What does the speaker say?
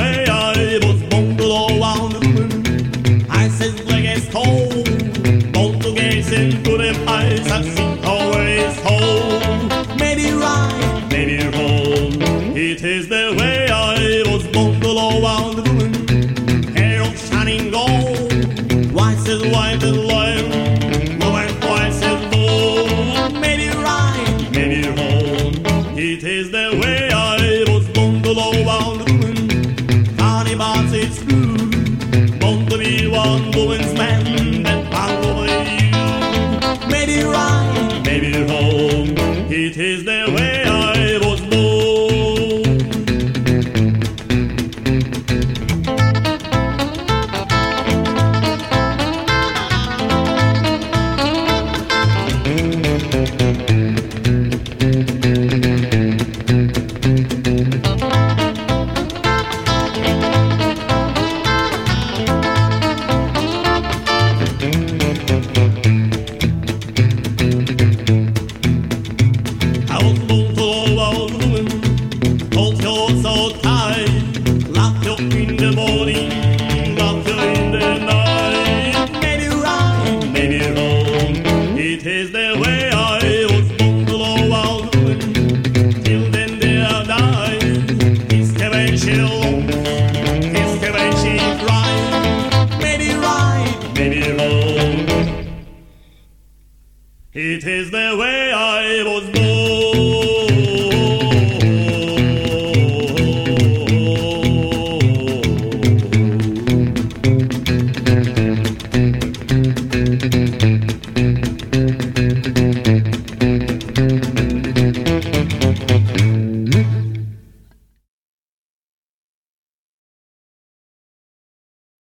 way I was born to go around the moon. I said black as coal, born to gaze into them eyes. I've seen always home. Maybe right, maybe wrong. It is the way I was born to go around the moon. Hair of shining gold, white as white and lion, blue and white as gold. Maybe right, maybe wrong. It is the way I was born to go around the moon. Funny but it's true, born to be one woman's man and hung over you. Maybe right, maybe wrong. It is the way I was born. I was born to love woman, hold you so tight, love you in the morning, love you in the night. Maybe right, maybe wrong. It is the way I was born to love woman. Till then they are dying. It's the way she longs, it's the way she cries. Maybe right, maybe wrong. It is the way I was born.